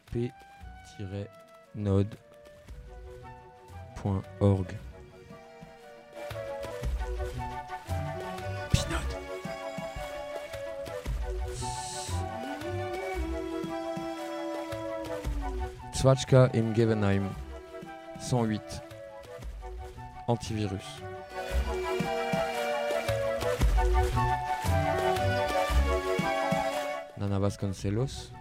p-node.org. Pinode. Zwatschka im Gevenheim 108. Antivirus. Nana Vasconcelos.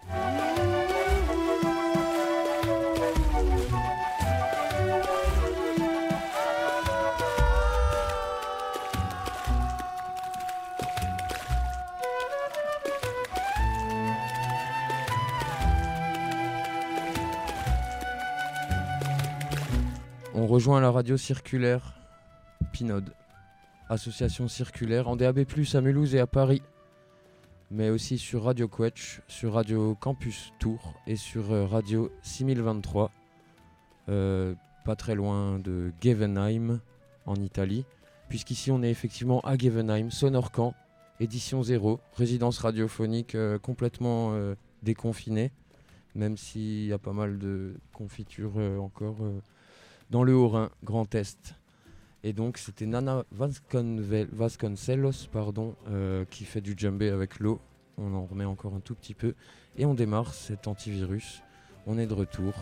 On rejoint la radio circulaire Pinode, association circulaire en DAB+, à Mulhouse et à Paris, mais aussi sur Radio Quetch, sur Radio Campus Tours et sur Radio 6023, pas très loin de Gevenheim en Italie, puisqu'ici on est effectivement à Gevenheim, Sonorcan, édition 0, résidence radiophonique complètement déconfinée, même s'il y a pas mal de confitures encore dans le Haut-Rhin, Grand Est. Et donc c'était Nana Vasconcelos qui fait du djembé avec l'eau. On en remet encore un tout petit peu. Et on démarre cet antivirus. On est de retour.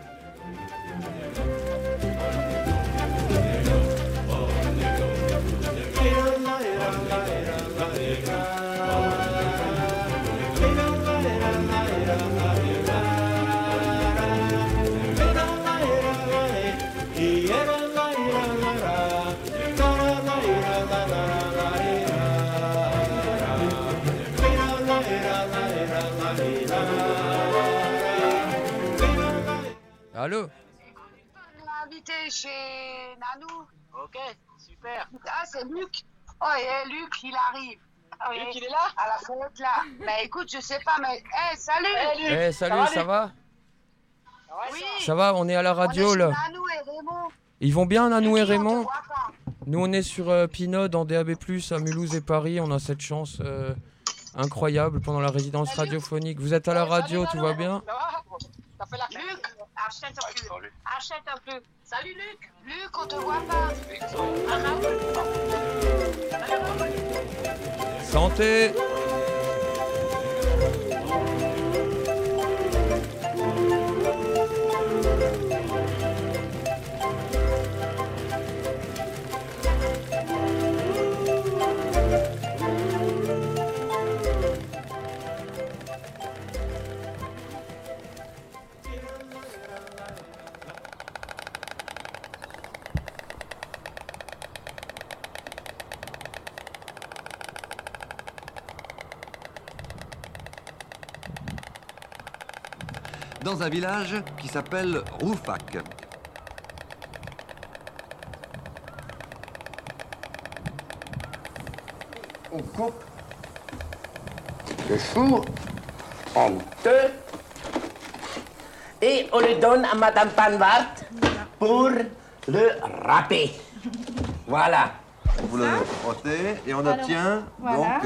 Allô? On l'a invité chez Nanou. Ok, super. Ah, c'est Luc. Oh, et Luc, il arrive. Ah, oui. Luc, il est là? À la fête, là. Mais écoute, je sais pas, mais... salut! Hey, Luc. Eh, salut, ça va? Oui. Ça va, on est à la radio, on est là. Nanou et Raymond. Ils vont bien, Nanou et Luc, on te Raymond? voit pas. Nous, on est sur Pinode en DAB+, à Mulhouse et Paris. On a cette chance incroyable pendant la résidence Salut. radiophonique. Vous êtes à la radio, tout va bien? Ça va? T'as fait la fête? Luc, achète un peu. Achète un peu. Salut, Luc. Luc, on te voit pas. Santé! Dans un village qui s'appelle Roufac. On coupe le chou en deux et on le donne à Madame Panvart pour le râper. Voilà. Vous le frottez et on obtient donc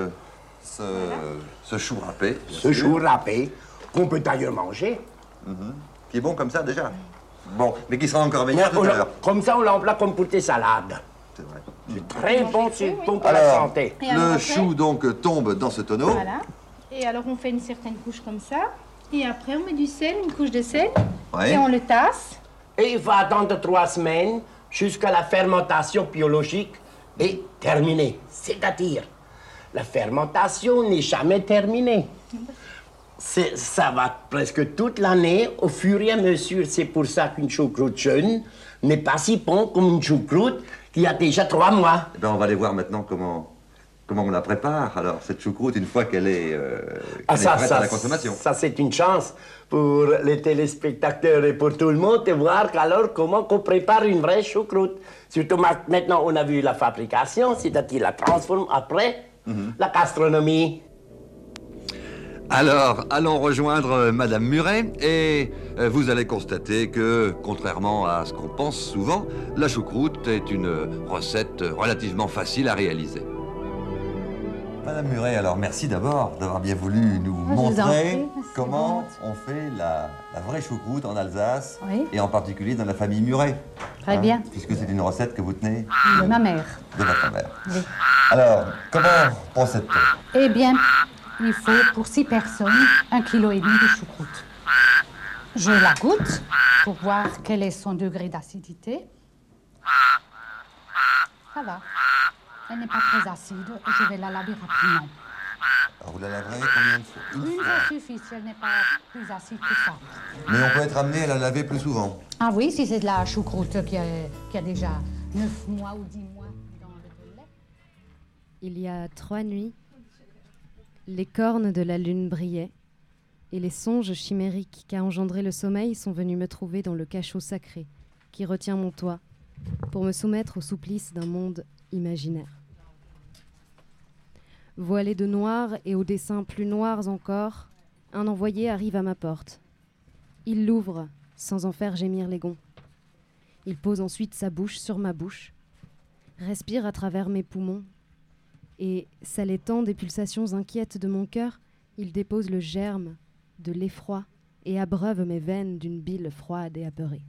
ce chou râpé. Ce chou râpé qu'on peut d'ailleurs manger. Qui est bon comme ça déjà. Bon, mais qui sera encore meilleur tout à l'heure. Comme ça, on l'emploie comme pour tes salades. C'est vrai. C'est très bon, c'est bon pour la Alors, santé. Et alors le après chou donc tombe dans ce tonneau. Voilà. Et alors on fait une certaine couche comme ça. Et après on met du sel, une couche de sel. Ouais. Et on le tasse. Et il va attendre 3 semaines jusqu'à la fermentation biologique est terminée. C'est-à-dire, la fermentation n'est jamais terminée. Ça va presque toute l'année, au fur et à mesure. C'est pour ça qu'une choucroute jeune n'est pas si bon comme une choucroute qui a déjà 3 mois. Eh ben, on va aller voir maintenant comment on la prépare. Alors, cette choucroute, une fois qu'elle est, prête à la consommation. Ça, c'est une chance pour les téléspectateurs et pour tout le monde de voir alors comment on prépare une vraie choucroute. Surtout maintenant, on a vu la fabrication, c'est-à-dire la transforme après, la gastronomie. Alors, allons rejoindre Madame Muret et vous allez constater que, contrairement à ce qu'on pense souvent, la choucroute est une recette relativement facile à réaliser. Madame Muret, alors merci d'abord d'avoir bien voulu nous montrer comment on fait la vraie choucroute en Alsace, et en particulier dans la famille Muret. Très bien. Puisque c'est une recette que vous tenez De ma mère. de votre mère. Oui. Alors, comment procède-t-on? Eh bien, il faut pour 6 personnes 1,5 kg de choucroute. Je la goûte pour voir quel est son degré d'acidité. Ça va. Elle n'est pas très acide et je vais la laver rapidement. Alors vous la laverez combien de fois? Une fois suffit si elle n'est pas plus acide que ça. Mais on peut être amené à la laver plus souvent. Ah oui, si c'est de la choucroute qui a déjà 9 mois ou 10 mois dans le lait. Il y a 3 nuits, les cornes de la lune brillaient et les songes chimériques qu'a engendré le sommeil sont venus me trouver dans le cachot sacré qui retient mon toit pour me soumettre au supplice d'un monde imaginaire. Voilé de noir et aux dessins plus noirs encore, un envoyé arrive à ma porte. Il l'ouvre sans en faire gémir les gonds. Il pose ensuite sa bouche sur ma bouche, respire à travers mes poumons et, s'allaitant des pulsations inquiètes de mon cœur, il dépose le germe de l'effroi et abreuve mes veines d'une bile froide et apeurée.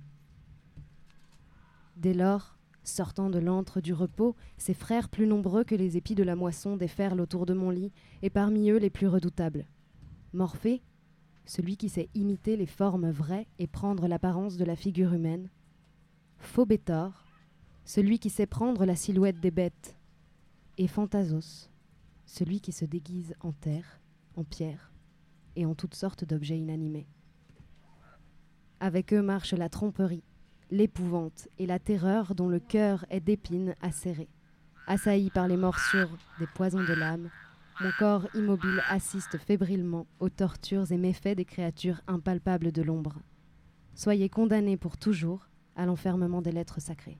Dès lors, sortant de l'antre du repos, ses frères plus nombreux que les épis de la moisson déferlent autour de mon lit, et parmi eux les plus redoutables. Morphée, celui qui sait imiter les formes vraies et prendre l'apparence de la figure humaine. Phobétor, celui qui sait prendre la silhouette des bêtes. Et Phantasos, celui qui se déguise en terre, en pierre et en toutes sortes d'objets inanimés. Avec eux marche la tromperie, l'épouvante et la terreur dont le cœur est d'épines acérées. Assailli par les morsures des poisons de l'âme, mon corps immobile assiste fébrilement aux tortures et méfaits des créatures impalpables de l'ombre. Soyez condamnés pour toujours à l'enfermement des lettres sacrées.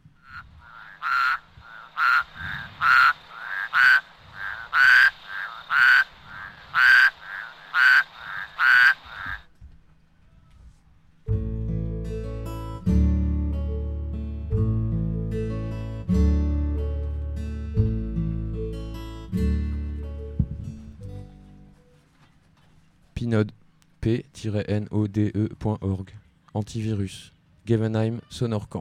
Pinode, p-node.org, antivirus, Gevenheim, Sonorcan.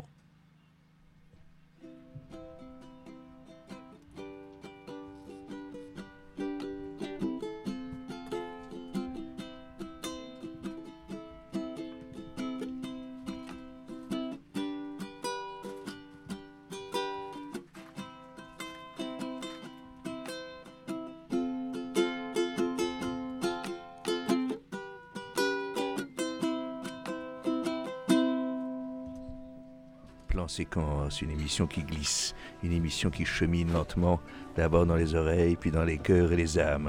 Plan séquence, une émission qui glisse, une émission qui chemine lentement, d'abord dans les oreilles, puis dans les cœurs et les âmes.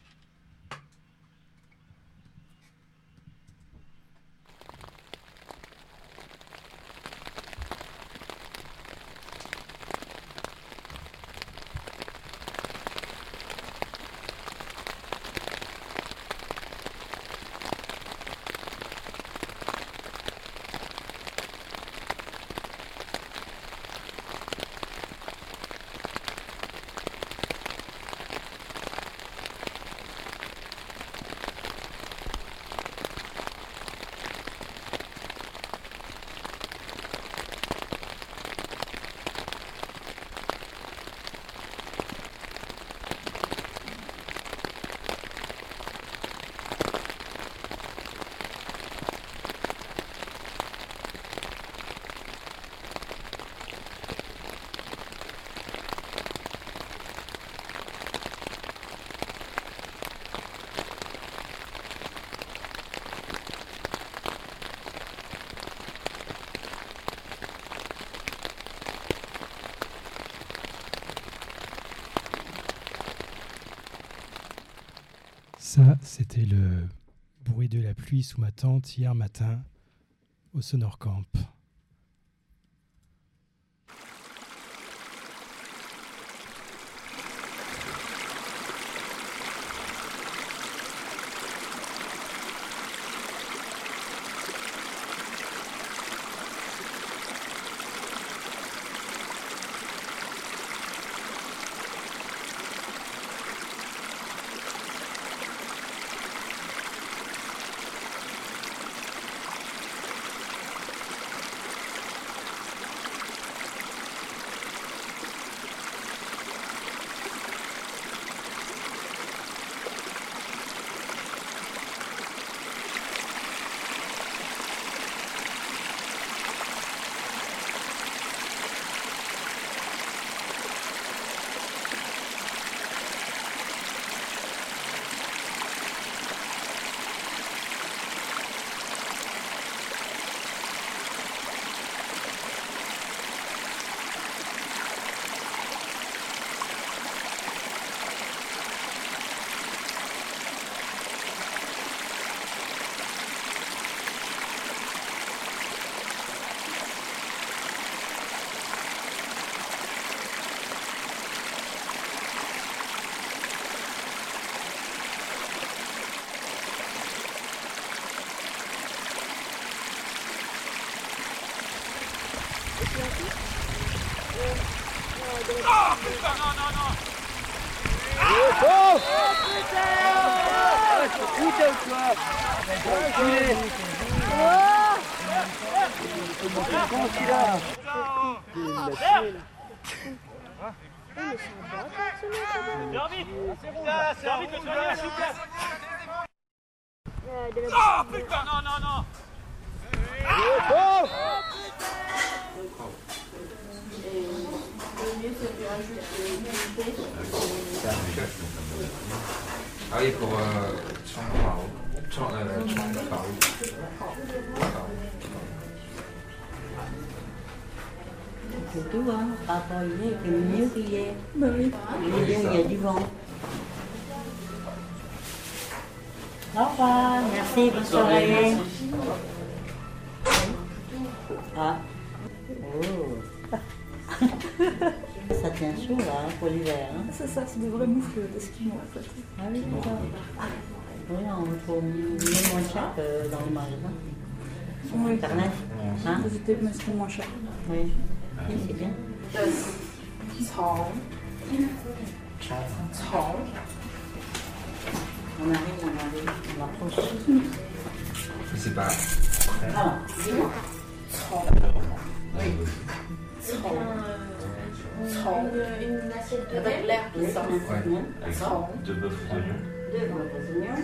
Ça, c'était le bruit de la pluie sous ma tente hier matin au Sonorcamp. Ah oui, pour C'est tout, hein. Par rapport à hier, il fait mieux qu'hier. Bah oui. Hier, il y a du vent. Au revoir, merci, bonne soirée. Ah. Oh. Ça tient chaud là pour l'hiver. Hein. C'est ça, c'est des vrais moufles d'esquimaux en fait. Ah oui, c'est ça. Oui, on trouve mieux moins cher que dans les magasins. Oui. Internet. Hein? C'était moins cher. Oui. Oui, c'est bien. On arrive, on approche. Mais c'est pas. Ah, dis-moi. Oui. Une assiette de avec l'air qui sort. Ouais. Avec 2 bœufs aux oignons. 2 bœufs aux oignons.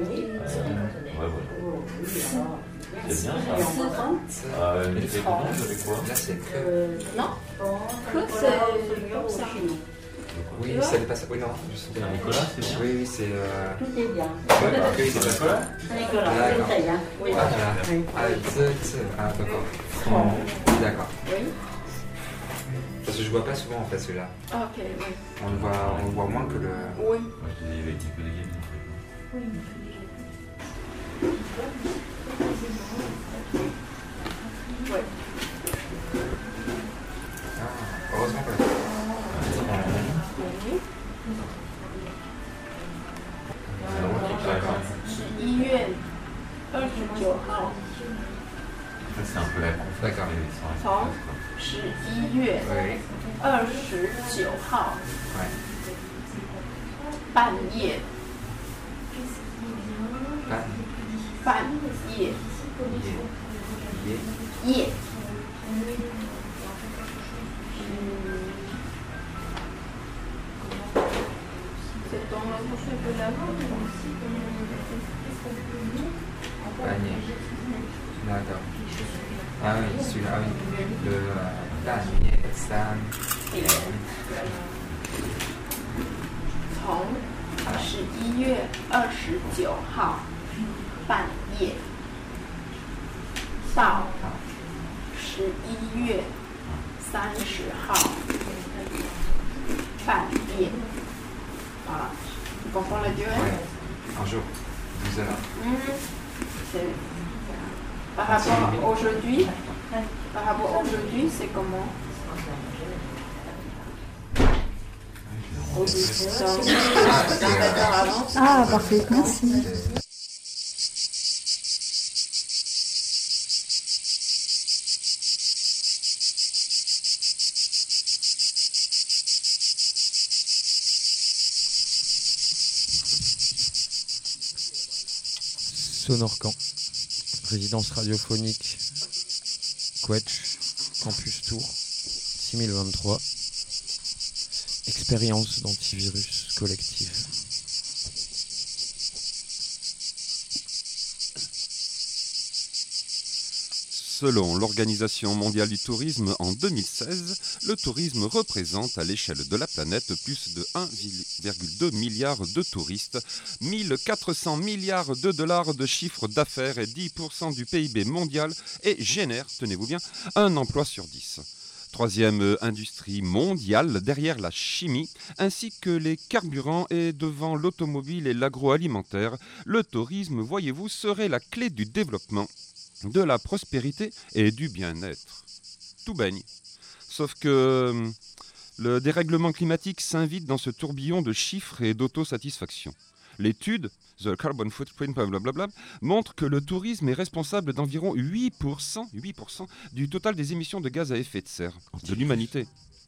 C'est bien ça. Mais c'est combien avec quoi? Là c'est que. Non. Que c'est comme ça. Oui, ça dépasse. Oui, non, je sais pas. Nicolas, c'est bien. Oui, c'est. Tout est bien. Ouais, parce que c'est Nicolas. Nicolas, d'accord. c'est bien. Oui. Ah, d'accord. D'accord. Oui. Parce que je vois pas souvent en fait celui-là. Ah, ok, oui. On le voit moins que le. Oui. Il y avait un petit peu de gamme. Oui. Ouais. Ah, heureusement que. Oui. 11月29号。 C'est un peu la conf. D'accord. 从11月29号半夜。半夜。夜。C'est dans la bouche de la Panier. D'accord. Ah oui, celui-là, oui. Le panier, ça. 从11月29号半夜到11月30号半夜。Voilà. Tu comprends la durée? Un jour, 12 heures. Par rapport à aujourd'hui, c'est comment? Ah, parfait, merci. Sonorcan, résidence radiophonique, Quetch, Campus Tour, 6023, expérience d'antivirus collective. Selon l'Organisation mondiale du tourisme, en 2016, le tourisme représente à l'échelle de la planète plus de 1,2 milliard de touristes, 1400 milliards de dollars de chiffre d'affaires et 10% du PIB mondial et génère, tenez-vous bien, un emploi sur 10. Troisième industrie mondiale derrière la chimie, ainsi que les carburants et devant l'automobile et l'agroalimentaire, le tourisme, voyez-vous, serait la clé du développement, de la prospérité et du bien-être. Tout baigne. Sauf que le dérèglement climatique s'invite dans ce tourbillon de chiffres et d'autosatisfaction. L'étude, The Carbon Footprint, blablabla, montre que le tourisme est responsable d'environ 8% du total des émissions de gaz à effet de serre de l'humanité.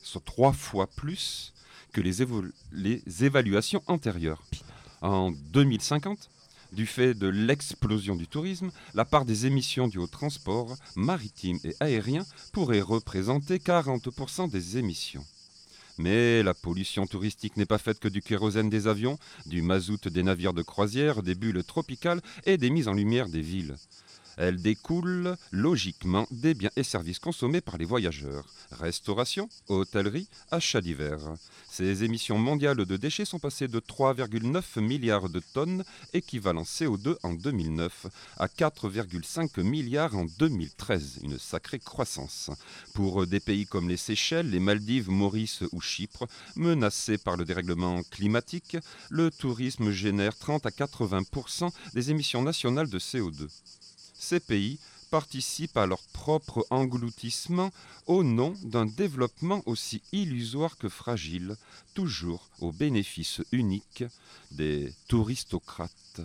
soit 3 fois plus que les évaluations antérieures. En 2050, du fait de l'explosion du tourisme, la part des émissions dues au transport maritime et aérien pourrait représenter 40% des émissions. Mais la pollution touristique n'est pas faite que du kérosène des avions, du mazout des navires de croisière, des bulles tropicales et des mises en lumière des villes. Elle découle logiquement des biens et services consommés par les voyageurs. Restauration, hôtellerie, achats divers. Ces émissions mondiales de déchets sont passées de 3,9 milliards de tonnes, équivalent CO2 en 2009, à 4,5 milliards en 2013. Une sacrée croissance. Pour des pays comme les Seychelles, les Maldives, Maurice ou Chypre, menacés par le dérèglement climatique, le tourisme génère 30 à 80% des émissions nationales de CO2. Ces pays participent à leur propre engloutissement au nom d'un développement aussi illusoire que fragile, toujours au bénéfice unique des touristocrates.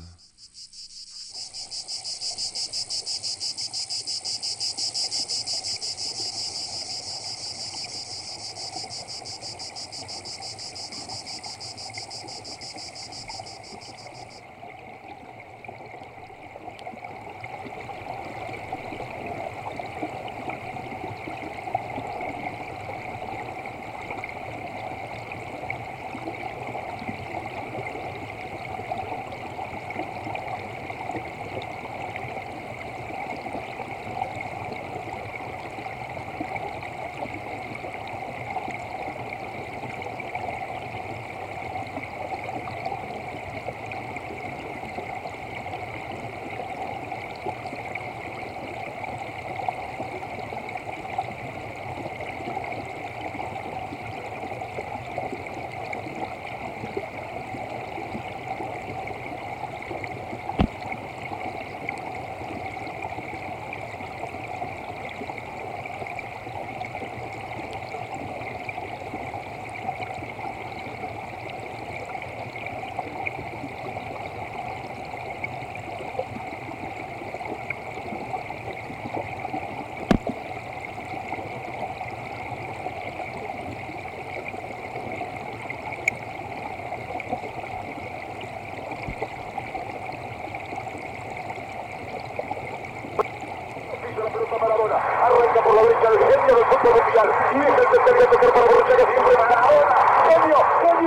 Arranca por la derecha el genio del fútbol mundial y es el tercer que tocar para Borussia que siempre manda ahora. Genio,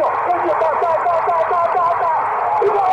ta. ¡Y gol!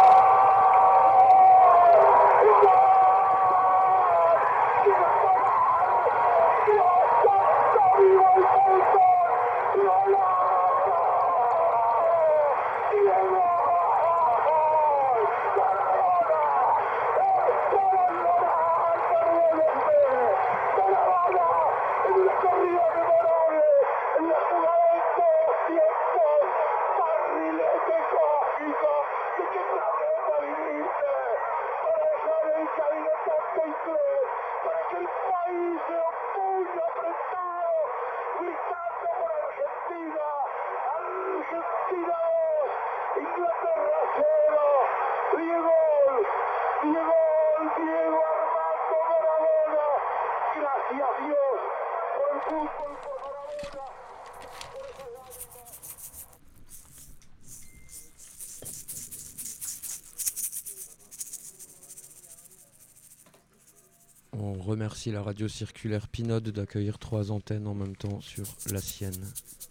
On remercie la radio circulaire Pinode d'accueillir 3 antennes en même temps sur la sienne.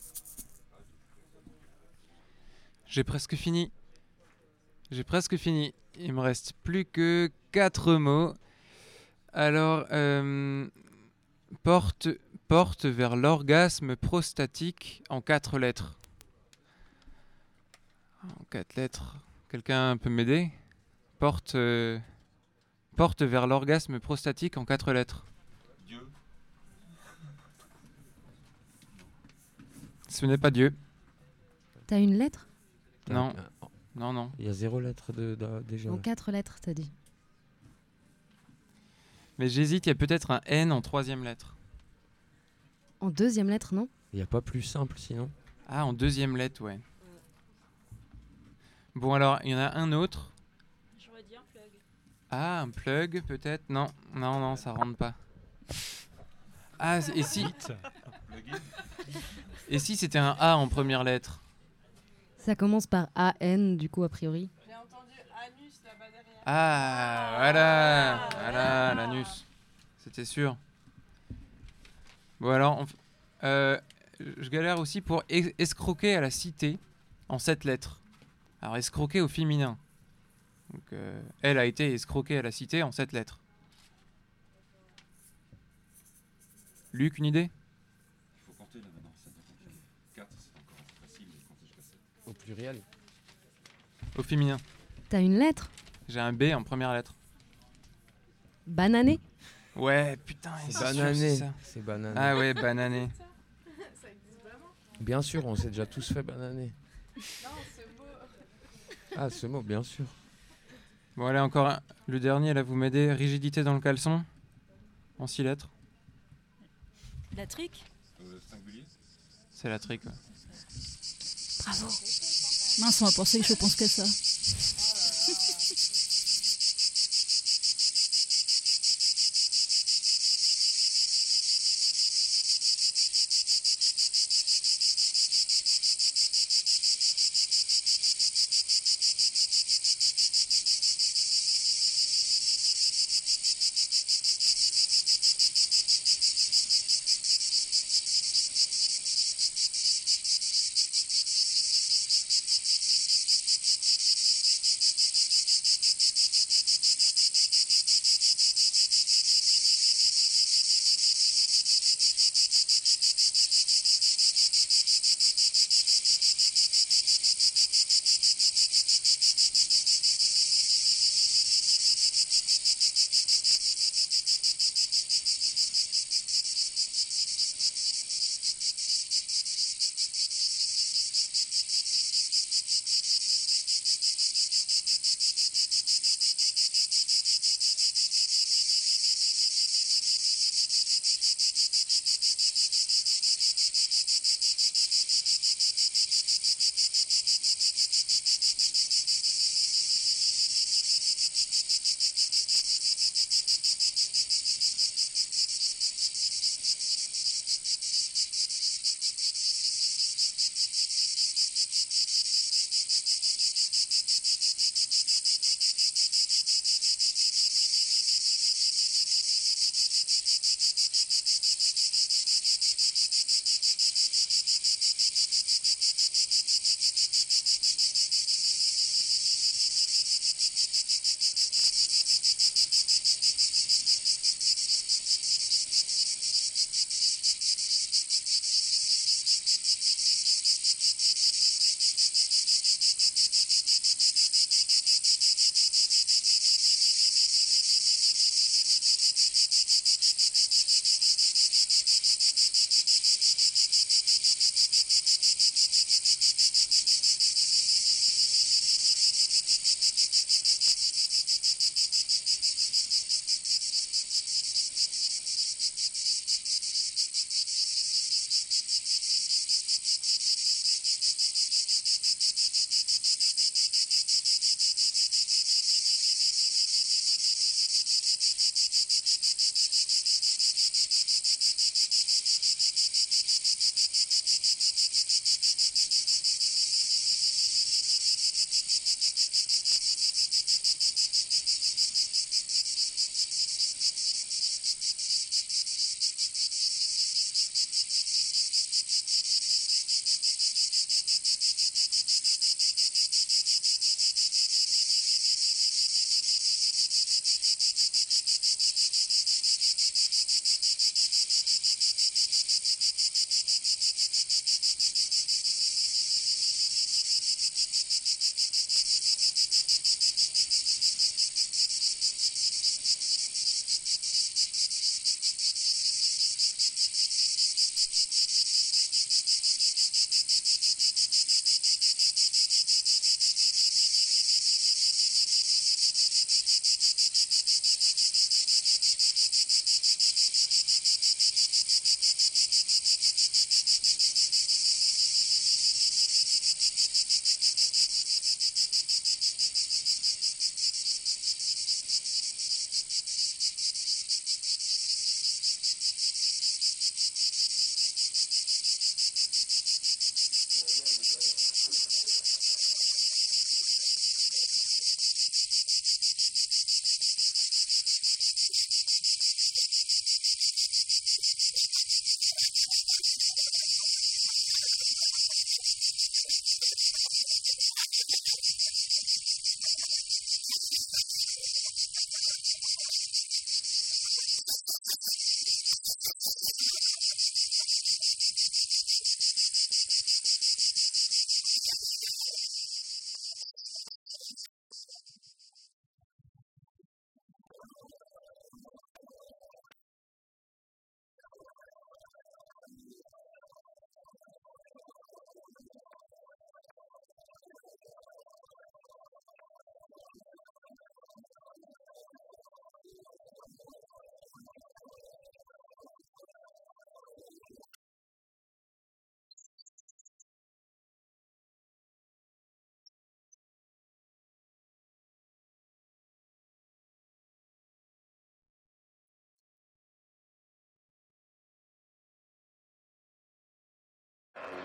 J'ai presque fini. Il me reste plus que 4 mots. Alors, porte vers l'orgasme prostatique en 4 lettres. En 4 lettres. Quelqu'un peut m'aider ? Porte vers l'orgasme prostatique en 4 lettres. Dieu. Ce n'est pas Dieu. T'as une lettre ? Non. Non. Il y a 0 lettre déjà. En 4 lettres, t'as dit. Mais j'hésite, il y a peut-être un N en 3e lettre. En 2e lettre, non ? Il n'y a pas plus simple sinon. Ah, en 2e lettre, ouais. Bon, alors, il y en a un autre. J'aurais dit un plug. Ah, un plug, peut-être ? Non, ça rentre pas. Ah, et si Et si c'était un A en première lettre? Ça commence par AN, du coup, a priori. J'ai entendu anus là-bas derrière. Ah, voilà, l'anus. C'était sûr. Bon alors, je galère aussi pour escroquer à la cité en 7 lettres. Alors escroquer au féminin. Donc, elle a été escroquée à la cité en 7 lettres. Luc, une idée? Il faut compter là maintenant, ça devient compliqué. 4, c'est encore facile, mais compter jusqu'à 7. Au pluriel. Au féminin. T'as une lettre? J'ai un B en première lettre. Banané? Ouais, putain, C'est banané. ça. C'est banané. Ah ouais, banané. Ça existe vraiment? Bien sûr, on s'est déjà tous fait bananer. Non, ce mot. Ah, ce mot, bien sûr. Bon, allez, encore un. Le dernier, là, vous m'aidez. Rigidité dans le caleçon. En 6 lettres. La trique? Singulier? C'est la trique, ouais. Bravo. Mince, on va penser que je pense qu'à ça.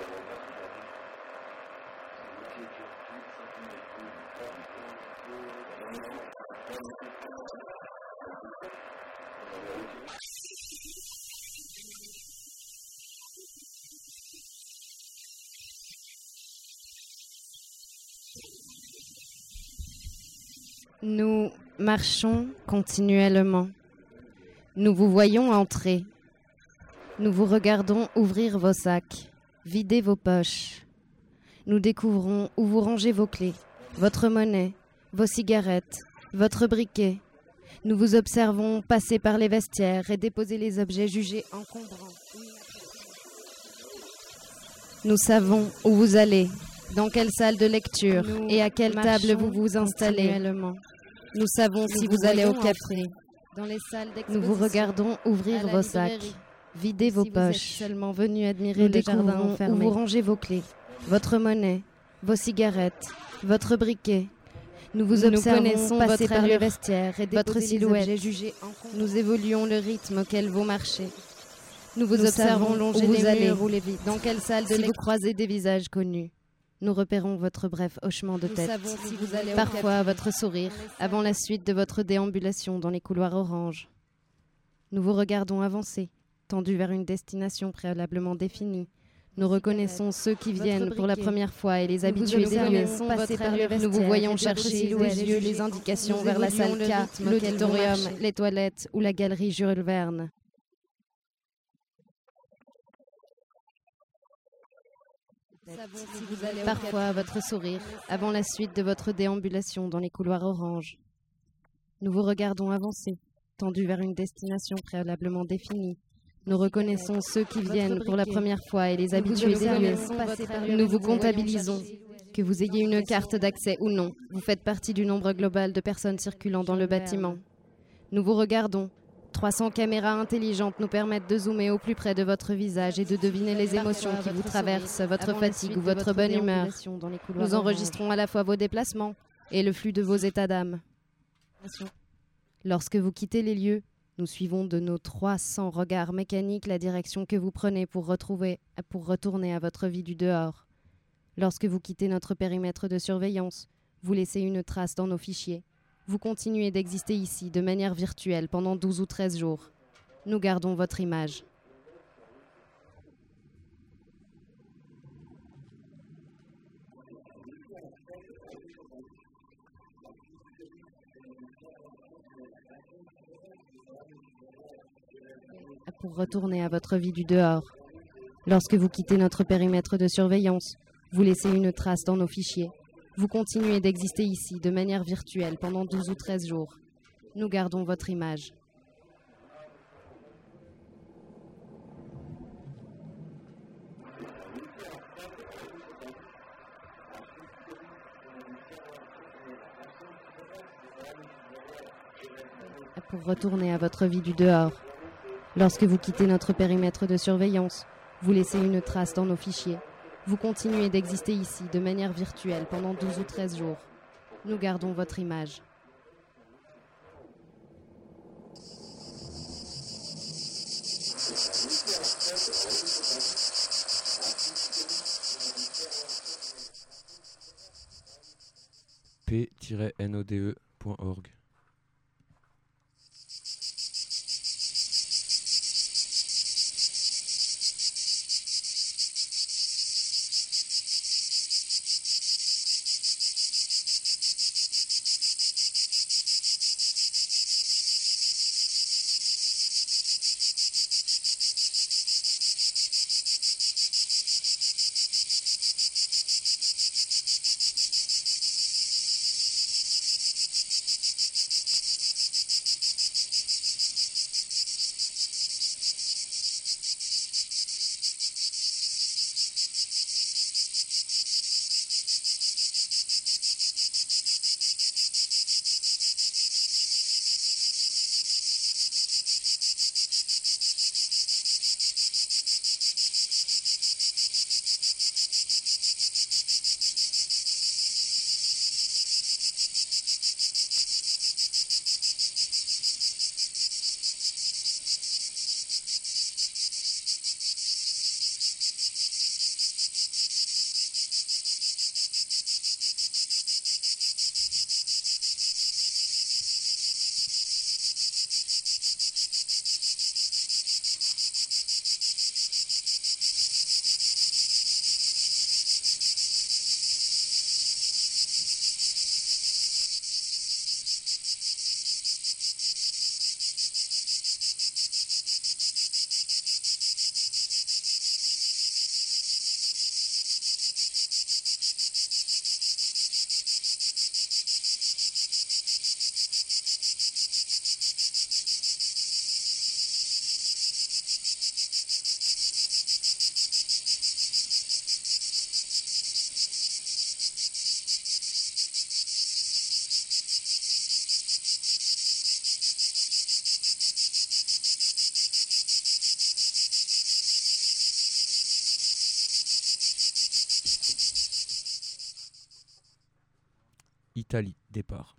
Nous marchons continuellement. Nous vous voyons entrer. Nous vous regardons ouvrir vos sacs, vider vos poches. Nous découvrons où vous rangez vos clés, votre monnaie, vos cigarettes, votre briquet. Nous vous observons passer par les vestiaires et déposer les objets jugés encombrants. Nous savons où vous allez, dans quelle salle de lecture et à quelle table vous vous installez. Nous savons si vous allez au café. Nous vous regardons ouvrir vos sacs, vider vos poches. Seulement venu admirer les jardins où vous rangez vos clés, votre monnaie, vos cigarettes, votre briquet. Nous vous observons passer par les vestiaires et votre silhouette. Nous évoluons le rythme auquel vous marchez. Nous vous observons longer où vous allez, dans quelle salle de vous croisez des visages connus. Nous repérons votre bref hochement de tête, parfois votre sourire, avant la suite de votre déambulation dans les couloirs oranges. Nous vous regardons avancer, tendus vers une destination préalablement définie. Nous reconnaissons ceux qui viennent pour la première fois et les habitués des lieux. Nous vous voyons chercher des yeux les indications vers la salle K, l'auditorium, les toilettes ou la galerie Jules Verne. Parfois votre sourire, avant la suite de votre déambulation dans les couloirs oranges. Nous vous regardons avancer, tendus vers une destination préalablement définie. Nous reconnaissons ceux qui viennent pour la première fois et les habitués des lieux. Nous vous comptabilisons. Que vous ayez une carte d'accès ou non, vous faites partie du nombre global de personnes circulant dans le bâtiment. Nous vous regardons. 300 caméras intelligentes nous permettent de zoomer au plus près de votre visage et de deviner les émotions qui vous traversent, votre fatigue ou votre bonne humeur. Nous enregistrons à la fois vos déplacements et le flux de vos états d'âme. Lorsque vous quittez les lieux, nous suivons de nos 300 regards mécaniques la direction que vous prenez pour retourner à votre vie du dehors. Lorsque vous quittez notre périmètre de surveillance, vous laissez une trace dans nos fichiers. Vous continuez d'exister ici de manière virtuelle pendant 12 ou 13 jours. Nous gardons votre image. Pour retourner à votre vie du dehors. Lorsque vous quittez notre périmètre de surveillance, vous laissez une trace dans nos fichiers. Vous continuez d'exister ici de manière virtuelle pendant 12 ou 13 jours. Nous gardons votre image. Pour retourner à votre vie du dehors. Lorsque vous quittez notre périmètre de surveillance, vous laissez une trace dans nos fichiers. Vous continuez d'exister ici de manière virtuelle pendant 12 ou 13 jours. Nous gardons votre image. p-node.org Italie, départ.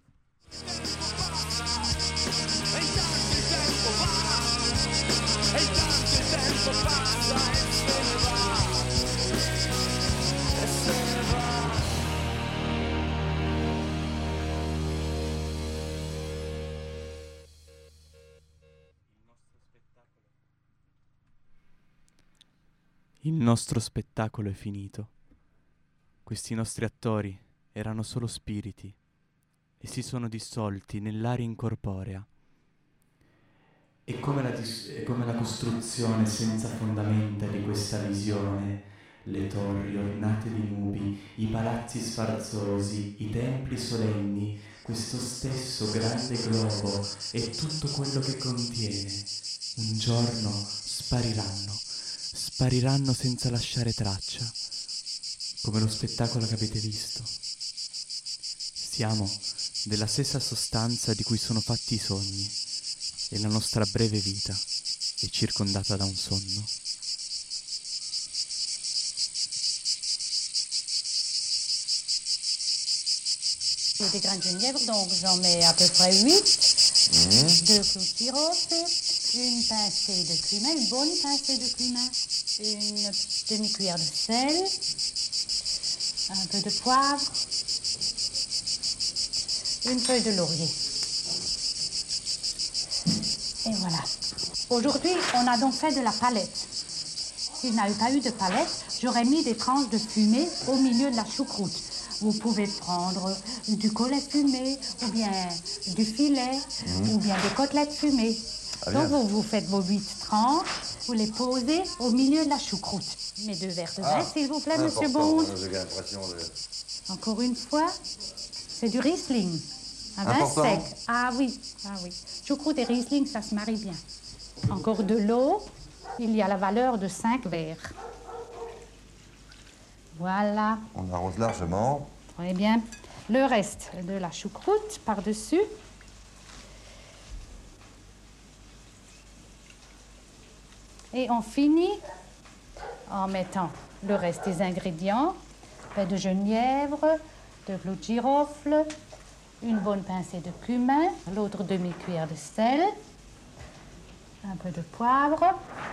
Il nostro spettacolo è finito. Questi nostri attori erano solo spiriti e si sono dissolti nell'aria incorporea. E come la costruzione senza fondamenta di questa visione, le torri ornate di nubi, i palazzi sfarzosi, i templi solenni, questo stesso grande globo e tutto quello che contiene, un giorno spariranno senza lasciare traccia, come lo spettacolo che avete visto. Siamo della stessa sostanza di cui sono fatti i sogni, e la nostra breve vita è circondata da un sonno. Des grains de genièvre, donc j'en mets à peu près 8, 2 clous de girofle, une pincée de cumin, une bonne pincée de cumin, une demi-cuillère de sel, un peu de poivre, une feuille de laurier. Et voilà. Aujourd'hui, on a donc fait de la palette. S'il n'avait pas eu de palette, j'aurais mis des tranches de fumée au milieu de la choucroute. Vous pouvez prendre du collet fumé, ou bien du filet, ou bien des côtelettes fumées. Donc vous faites vos 8 tranches, vous les posez au milieu de la choucroute. Mes 2 verres de vin, s'il vous plaît, monsieur Bond. J'ai l'impression de... Encore une fois, c'est du Riesling. Un vin sec. Ah oui. Choucroute et Riesling, ça se marie bien. Encore de l'eau. Il y a la valeur de 5 verres. Voilà. On arrose largement. Très bien. Le reste de la choucroute par-dessus. Et on finit en mettant le reste des ingrédients. Pain de genièvre, 2 clous de girofle, une bonne pincée de cumin, l'autre demi-cuillère de sel, un peu de poivre,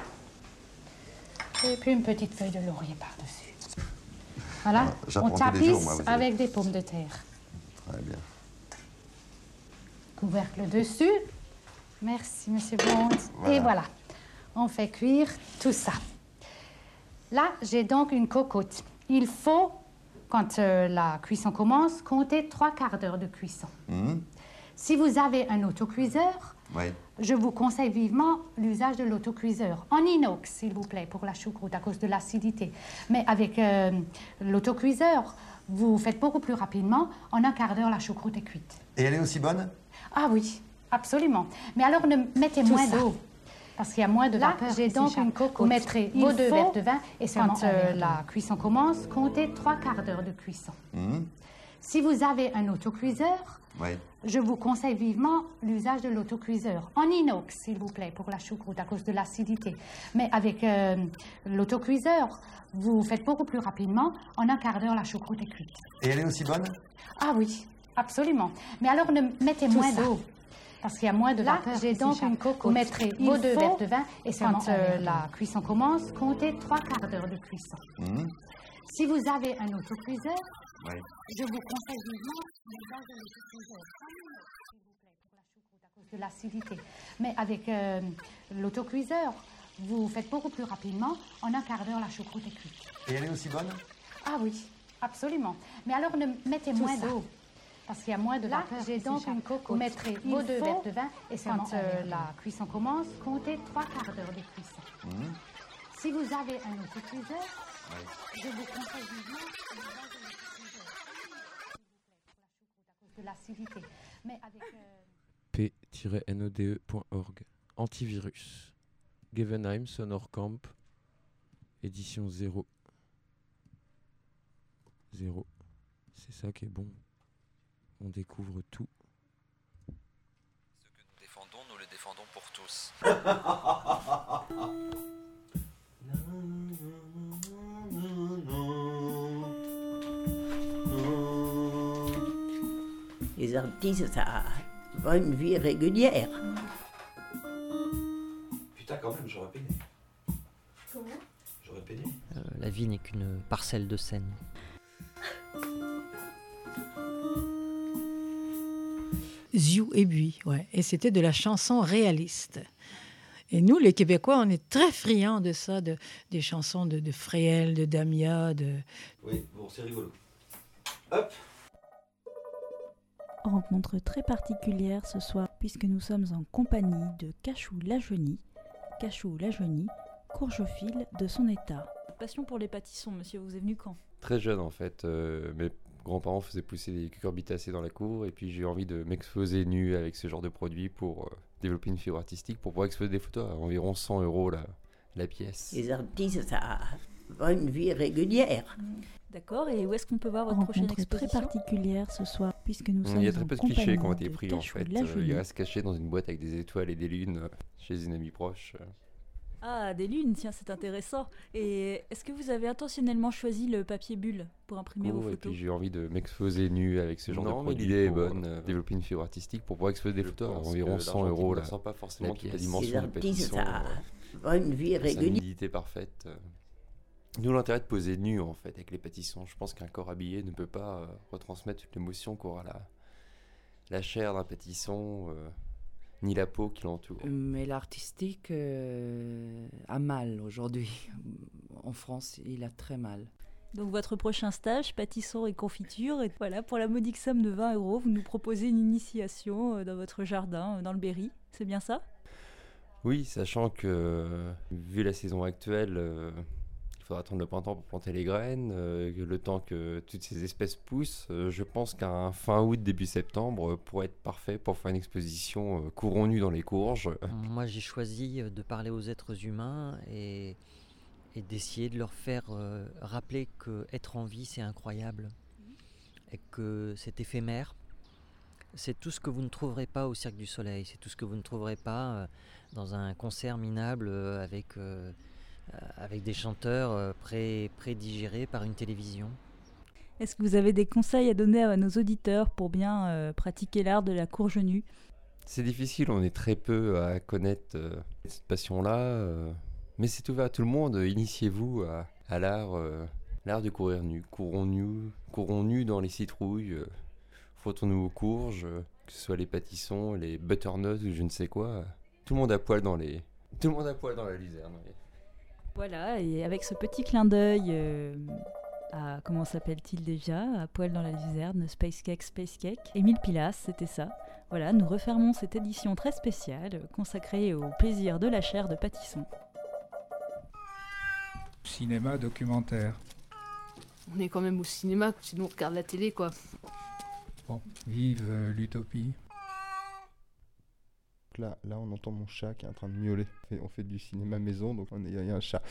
et puis une petite feuille de laurier par-dessus. Voilà, on tapisse avec des pommes de terre. Très bien. Couvercle dessus. Merci, monsieur Bond. Voilà. Et voilà, on fait cuire tout ça. Là, j'ai donc une cocotte. Il faut, quand la cuisson commence, compter 3/4 d'heure de cuisson. Si vous avez un autocuiseur, je vous conseille vivement l'usage de l'autocuiseur. En inox, s'il vous plaît, pour la choucroute, à cause de l'acidité. Mais avec l'autocuiseur, vous faites beaucoup plus rapidement. En 1/4 d'heure, la choucroute est cuite. Et elle est aussi bonne? Ah oui, absolument. Mais alors, ne mettez moins d'eau. Parce qu'il y a moins de vapeur. Là, j'ai donc une cocotte. Vous mettrez vos 2 verres de vin et quand la cuisson commence, comptez 3/4 d'heure de cuisson. Si vous avez un autocuiseur, je vous conseille vivement l'usage de l'autocuiseur. En inox, s'il vous plaît, pour la choucroute, à cause de l'acidité. Mais avec l'autocuiseur, vous faites beaucoup plus rapidement. En 1/4 d'heure, la choucroute est cuite. Et elle est aussi bonne? Ah oui, absolument. Mais alors, ne mettez moins d'eau. Parce qu'il y a moins de vapeur. Là, j'ai donc une cocotte. Vous mettrez vos 2 verres de vin et quand la cuisson commence, comptez 3/4 d'heure de cuisson. Si vous avez un autocuiseur, je vous conseille vivement l'usage de l'autocuiseur. S'il vous plaît, pour la choucroute, à cause de l'acidité. Mais avec l'autocuiseur, vous faites beaucoup plus rapidement. En 1/4 d'heure, la choucroute est cuite. Et elle est aussi bonne? Ah oui, absolument. Mais alors, ne mettez moins d'eau. Parce qu'il y a moins de vapeur. Là, j'ai donc une cocotte. Vous mettrez vos 2 verres de vin et quand la cuisson commence, comptez 3/4 d'heure de cuisson. Si vous avez un autocuiseur, je vous conseille vivement l'usage de l'autocuiseur. S'il vous plaît, pour la choucroute, à cause de l'acidité. Mais avec... p-node.org. Antivirus. Gevenheim Sonorkamp. Édition 0. 0. C'est ça qui est bon. On découvre tout. Ce que nous défendons, nous le défendons pour tous. Les artistes, ça pas une vie régulière. Putain, quand même, j'aurais peiné. Comment ? J'aurais peiné. La vie n'est qu'une parcelle de scène. Ziou et Bui, ouais. Et c'était de la chanson réaliste. Et nous, les Québécois, on est très friands de ça, des chansons de Fréhel, de Damia, de... Oui, bon, c'est rigolo. Hop. Rencontre très particulière ce soir, puisque nous sommes en compagnie de Cachou Lajoigny, courgeophile de son état. Passion pour les pâtissons, monsieur, vous est venu quand ? Très jeune en fait. Mes grands-parents faisaient pousser des cucurbitacées dans la cour et puis j'ai eu envie de m'exposer nu avec ce genre de produit pour développer une fibre artistique pour pouvoir exposer des photos à environ 100 € la pièce. Les artistes, ça pas une vie régulière. D'accord, et où est-ce qu'on peut voir votre prochaine exposition ? Très particulière ce soir, puisque nous sommes Il y a très peu de clichés qui ont été de pris en Cachou fait. Lajoigny. Il reste caché dans une boîte avec des étoiles et des lunes chez une amie proche. Ah, des lunes, tiens, c'est intéressant. Et est-ce que vous avez intentionnellement choisi le papier bulle pour imprimer vos Et photos ? puis j'ai eu envie de m'exposer nu avec ce genre de produit. L'idée est bonne. Développer une fibre artistique pour pouvoir exposer des photos à environ 100 € là. Pas forcément la pièce. la dimension dimension les artistes, ça pas une vie régulière. C'est une idée parfaite. Nous, l'intérêt de poser nu en fait avec les pâtissons. Je pense qu'un corps habillé ne peut pas retransmettre toute l'émotion qu'aura la chair d'un pâtisson, ni la peau qui l'entoure. Mais l'artistique a mal aujourd'hui. En France, il a très mal. Donc votre prochain stage, pâtisson et confiture, et voilà, pour la modique somme de 20 €, vous nous proposez une initiation dans votre jardin, dans le Berry, c'est bien ça ? Oui, sachant que vu la saison actuelle, il faudra attendre le printemps pour planter les graines, le temps que toutes ces espèces poussent. Je pense qu'un fin août, début septembre pourrait être parfait pour faire une exposition courons nus dans les courges. Moi, j'ai choisi de parler aux êtres humains et d'essayer de leur faire rappeler qu'être en vie, c'est incroyable et que c'est éphémère. C'est tout ce que vous ne trouverez pas au Cirque du Soleil, c'est tout ce que vous ne trouverez pas dans un concert minable avec des chanteurs prédigérés par une télévision. Est-ce que vous avez des conseils à donner à nos auditeurs pour bien pratiquer l'art de la courge nue ? C'est difficile, on est très peu à connaître cette passion-là, mais c'est ouvert à tout le monde. Initiez-vous à l'art de courir nu. Courons nus dans les citrouilles, frottons-nous aux courges, que ce soit les pâtissons, les butternuts ou je ne sais quoi. Tout le monde à poil dans la luzerne. Oui. Voilà, et avec ce petit clin d'œil à, comment s'appelle-t-il déjà, à poil dans la luzerne, Space Cake, Émile Pilas, c'était ça. Voilà, nous refermons cette édition très spéciale consacrée au plaisir de la chair de pâtisson. Cinéma documentaire. On est quand même au cinéma, sinon on regarde la télé, quoi. Bon, vive l'utopie. Là, on entend mon chat qui est en train de miauler. On fait du cinéma maison, donc il y a un chat.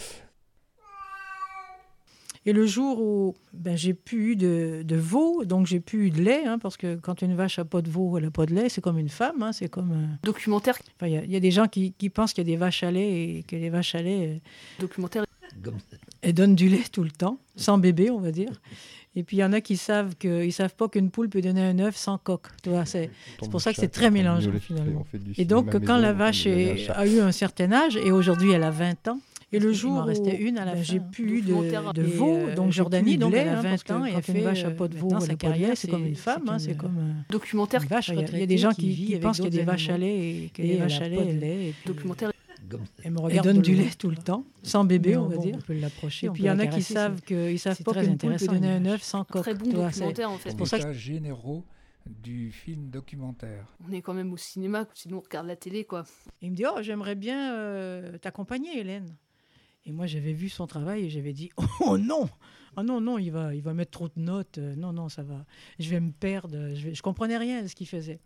Et le jour où j'ai plus eu de veau, donc j'ai plus eu de lait, parce que quand une vache n'a pas de veau, elle n'a pas de lait, c'est comme une femme, c'est comme un documentaire. Il y a des gens qui pensent qu'il y a des vaches à lait et que les vaches à lait... documentaire. Elles donnent du lait tout le temps, sans bébé, on va dire. Et puis il y en a qui savent pas qu'une poule peut donner un œuf sans coque. Tu vois, c'est pour ça que c'est très mélangeant finalement. Et donc quand la vache a eu un certain âge, et aujourd'hui elle a 20 ans, et le jour où restait une à la fin, j'ai plus eu de veau, donc Jordanie, donc elle a 20 ans, et elle fait une vache n'a pas de veau dans sa carrière, c'est comme une femme, c'est comme un documentaire. Il y a des gens qui pensent qu'il y a des vaches à lait et que les vaches à lait, documentaire. Elle donne du lait tout le temps, sans bébé, on va dire. On peut l'approcher. Et puis il y en a qui savent pas qu'une poule peut donner un œuf sans coque. Très bon documentaire en fait. C'est pour ça généraux du film documentaire. On est quand même au cinéma, sinon on regarde la télé, quoi. Et il me dit j'aimerais bien t'accompagner, Hélène. Et moi j'avais vu son travail et j'avais dit non, il va mettre trop de notes, non ça va, je vais me perdre, je comprenais rien de ce qu'il faisait.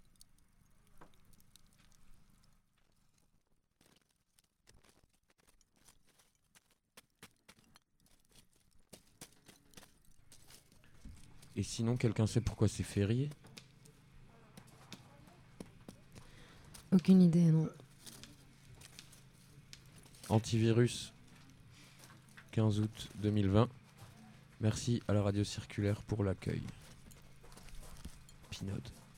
Et sinon, quelqu'un sait pourquoi c'est férié ? Aucune idée, non. Antivirus, 15 août 2020. Merci à la radio circulaire pour l'accueil. Pinode.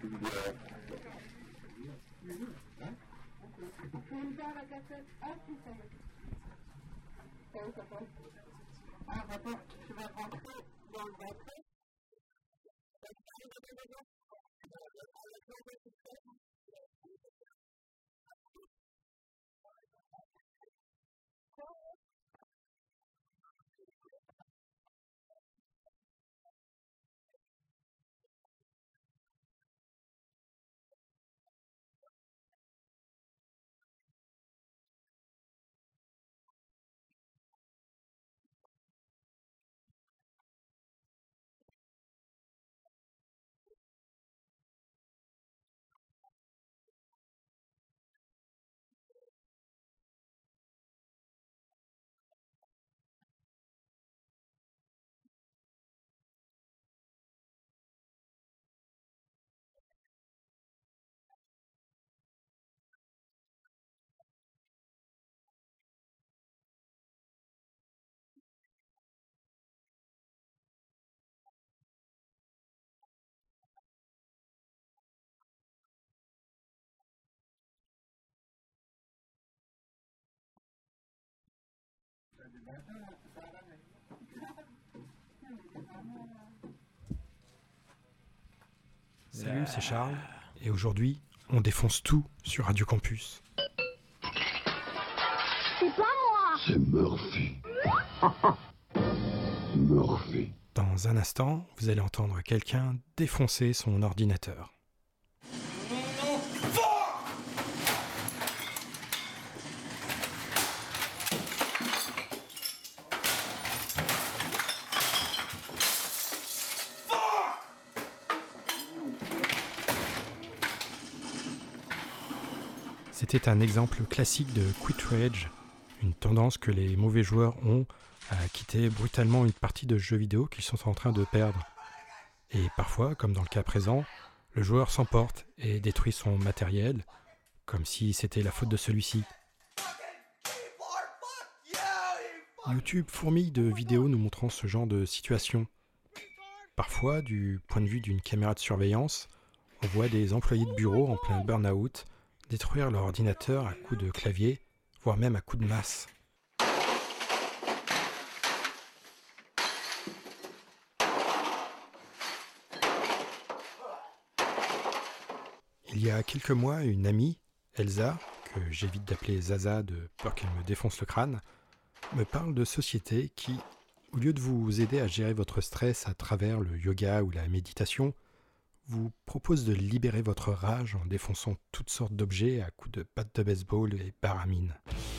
Salut, c'est Charles, et aujourd'hui, on défonce tout sur Radio Campus. C'est pas moi! C'est Murphy. Murphy. Dans un instant, vous allez entendre quelqu'un défoncer son ordinateur. C'était un exemple classique de quit rage, une tendance que les mauvais joueurs ont à quitter brutalement une partie de jeux vidéo qu'ils sont en train de perdre. Et parfois, comme dans le cas présent, le joueur s'emporte et détruit son matériel, comme si c'était la faute de celui-ci. YouTube fourmille de vidéos nous montrant ce genre de situation. Parfois, du point de vue d'une caméra de surveillance, on voit des employés de bureau en plein burn-out détruire leur ordinateur à coups de clavier, voire même à coups de masse. Il y a quelques mois, une amie, Elsa, que j'évite d'appeler Zaza de peur qu'elle me défonce le crâne, me parle de sociétés qui, au lieu de vous aider à gérer votre stress à travers le yoga ou la méditation, vous propose de libérer votre rage en défonçant toutes sortes d'objets à coups de batte de baseball et baramine.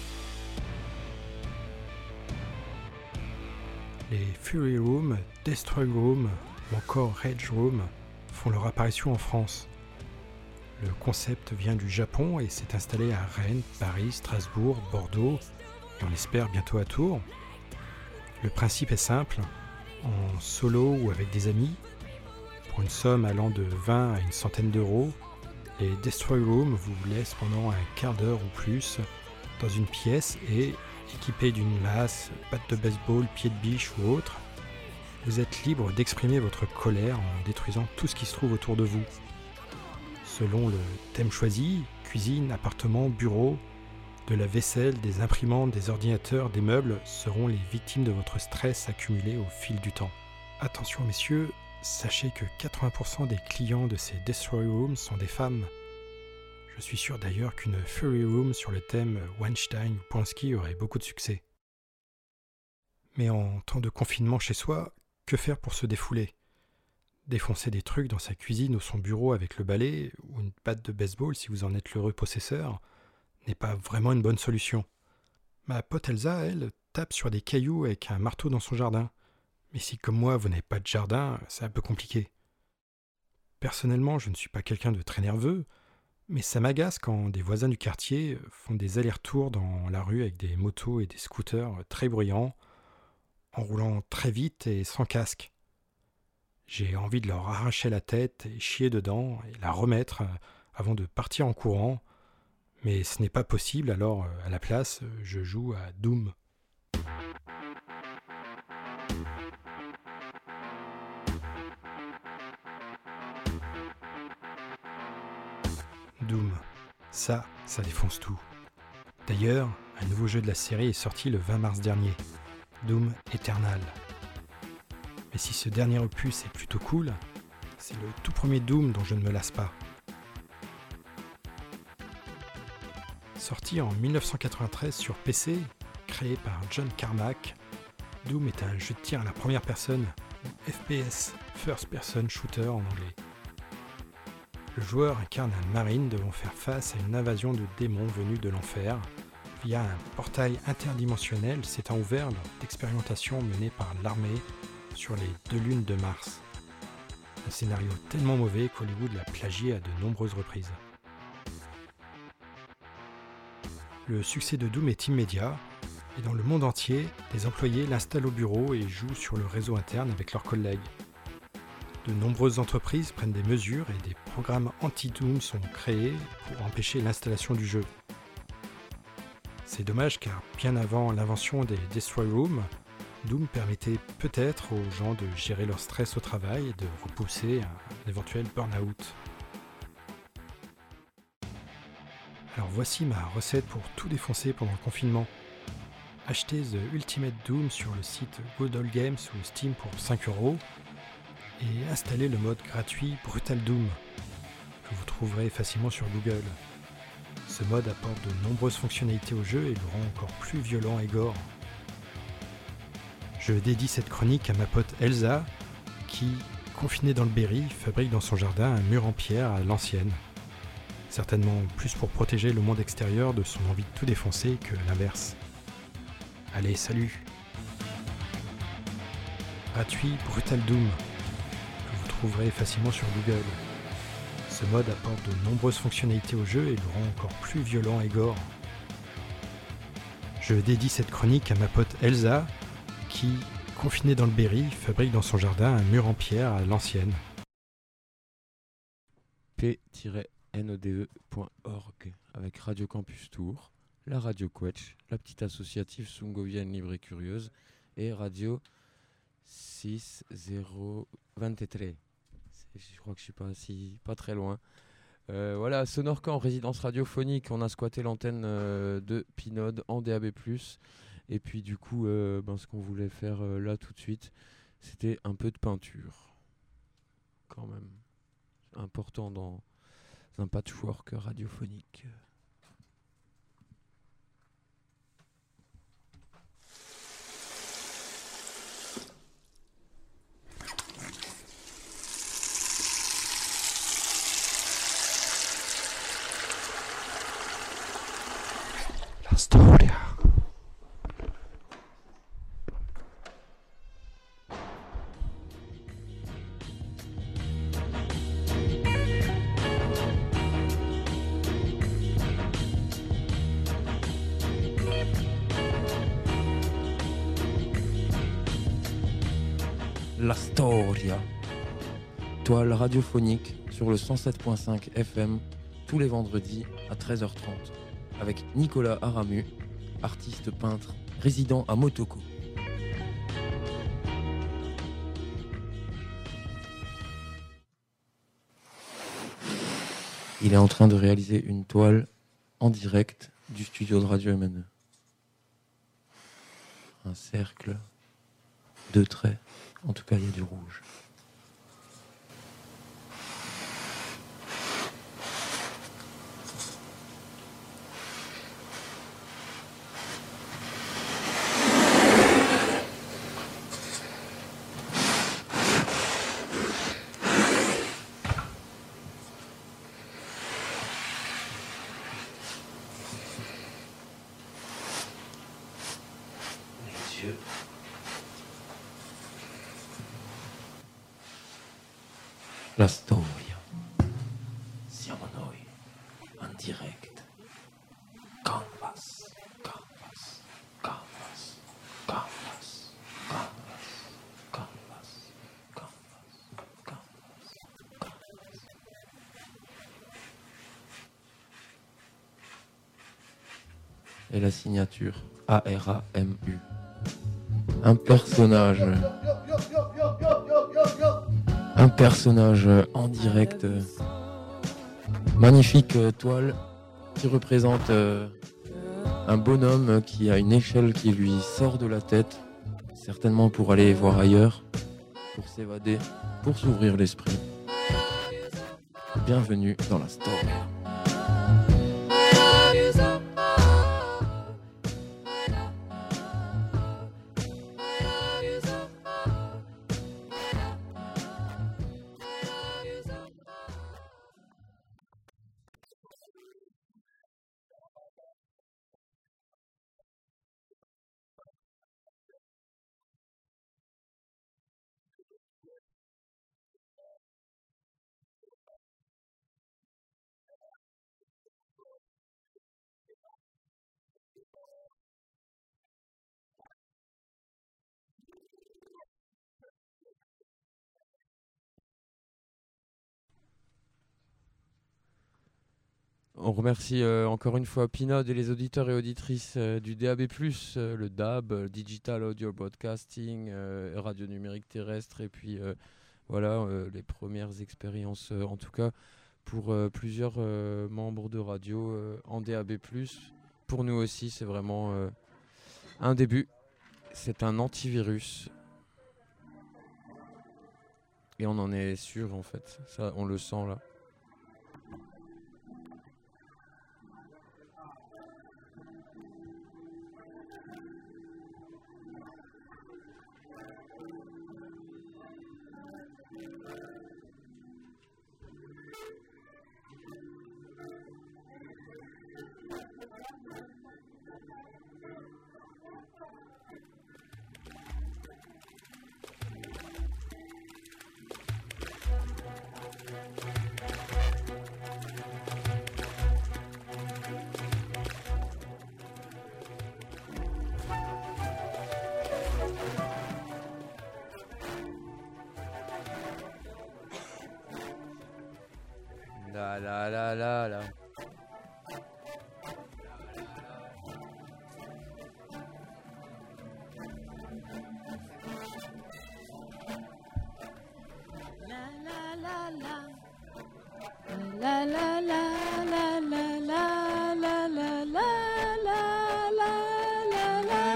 Les Fury Room, Destroy Room ou encore Rage Room font leur apparition en France. Le concept vient du Japon et s'est installé à Rennes, Paris, Strasbourg, Bordeaux et on l'espère bientôt à Tours. Le principe est simple, en solo ou avec des amis, pour une somme allant de 20 à une centaine d'euros, les Destroy Room vous laissent pendant un quart d'heure ou plus dans une pièce et, équipé d'une masse, batte de baseball, pied de biche ou autre, vous êtes libre d'exprimer votre colère en détruisant tout ce qui se trouve autour de vous. Selon le thème choisi, cuisine, appartement, bureau, de la vaisselle, des imprimantes, des ordinateurs, des meubles seront les victimes de votre stress accumulé au fil du temps. Attention messieurs, sachez que 80% des clients de ces Destroy Rooms sont des femmes. Je suis sûr d'ailleurs qu'une Fury Room sur le thème Weinstein ou Polanski aurait beaucoup de succès. Mais en temps de confinement chez soi, que faire pour se défouler ? Défoncer des trucs dans sa cuisine ou son bureau avec le balai ou une batte de baseball si vous en êtes l'heureux possesseur n'est pas vraiment une bonne solution. Ma pote Elsa, elle, tape sur des cailloux avec un marteau dans son jardin. Mais si comme moi vous n'avez pas de jardin, c'est un peu compliqué. Personnellement, je ne suis pas quelqu'un de très nerveux, mais ça m'agace quand des voisins du quartier font des allers-retours dans la rue avec des motos et des scooters très bruyants, en roulant très vite et sans casque. J'ai envie de leur arracher la tête et chier dedans et la remettre avant de partir en courant, mais ce n'est pas possible, alors à la place, je joue à Doom. Doom. Ça défonce tout. D'ailleurs, un nouveau jeu de la série est sorti le 20 mars dernier, Doom Eternal. Mais si ce dernier opus est plutôt cool, c'est le tout premier Doom dont je ne me lasse pas. Sorti en 1993 sur PC, créé par John Carmack, Doom est un jeu de tir à la première personne, FPS, First Person Shooter en anglais. Le joueur incarne un marine devant faire face à une invasion de démons venus de l'enfer, via un portail interdimensionnel s'étant ouvert lors d'expérimentations menées par l'armée sur les 2 lunes de Mars. Un scénario tellement mauvais qu'Hollywood l'a plagié à de nombreuses reprises. Le succès de Doom est immédiat, et dans le monde entier, les employés l'installent au bureau et jouent sur le réseau interne avec leurs collègues. De nombreuses entreprises prennent des mesures et des programmes anti-Doom sont créés pour empêcher l'installation du jeu. C'est dommage car bien avant l'invention des Destroy Rooms, Doom permettait peut-être aux gens de gérer leur stress au travail et de repousser un éventuel burn-out. Alors voici ma recette pour tout défoncer pendant le confinement. Achetez The Ultimate Doom sur le site Good Old Games ou Steam pour 5€ et installez le mode gratuit Brutal Doom que vous trouverez facilement sur Google. Ce mode apporte de nombreuses fonctionnalités au jeu et le rend encore plus violent et gore. Je dédie cette chronique à ma pote Elsa qui, confinée dans le Berry, fabrique dans son jardin un mur en pierre à l'ancienne. Certainement plus pour protéger le monde extérieur de son envie de tout défoncer que l'inverse. Allez, salut! Gratuit Brutal Doom que vous trouverez facilement sur Google. Ce mode apporte de nombreuses fonctionnalités au jeu et le rend encore plus violent et gore. Je dédie cette chronique à ma pote Elsa qui, confinée dans le Berry, fabrique dans son jardin un mur en pierre à l'ancienne. p-node.org avec Radio Campus Tours, la Radio Quetch, la petite associative Sungovienne Libre et Curieuse et Radio 6023. Je crois que je suis pas très loin. Voilà, Sonorca en résidence radiophonique, on a squatté l'antenne de Pinode en DAB+. Et puis du coup, ce qu'on voulait faire là tout de suite, c'était un peu de peinture. Quand même. C'est important dans un patchwork radiophonique. La storia. La Storia, toile radiophonique sur le 107.5 FM tous les vendredis à 13h30 avec Nicolas Aramu, artiste peintre résident à Motoko. Il est en train de réaliser une toile en direct du studio de Radio MNE. Un cercle, 2 traits. En tout cas, il y a du rouge. Les yeux. La storia. Siamo noi, en direct. Canvas, canvas, canvas, canvas, canvas, canvas, canvas, canvas, canvas. Et la signature ARAMU. Un personnage en direct Magnifique toile qui représente un bonhomme qui a une échelle qui lui sort de la tête, certainement pour aller voir ailleurs, pour s'évader, pour s'ouvrir l'esprit. Bienvenue dans la story. On remercie encore une fois Pinod et les auditeurs et auditrices du DAB+, le DAB, Digital Audio Broadcasting, radio numérique terrestre, et puis voilà, les premières expériences, en tout cas pour plusieurs membres de radio en DAB+. Pour nous aussi, c'est vraiment un début. C'est un antivirus. Et on en est sûr, en fait. Ça, on le sent là. La la la la la. La la la la la la la la la la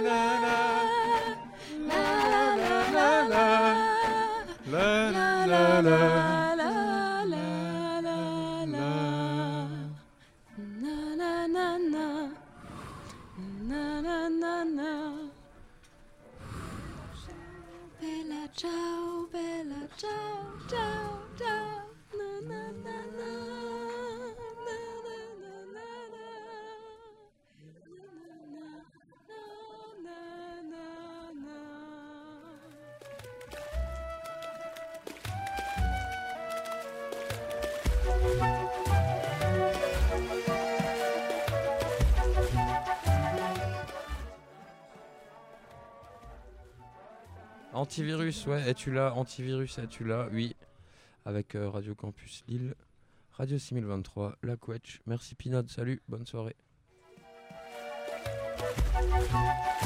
la la. Ciao, bella, ciao, ciao, ciao, na na na na, na na na na na, na na na. Antivirus, ouais, es-tu là? Antivirus, es-tu là? Oui, avec Radio Campus Lille, Radio 6023, La Quetch. Merci Pinod, salut, bonne soirée.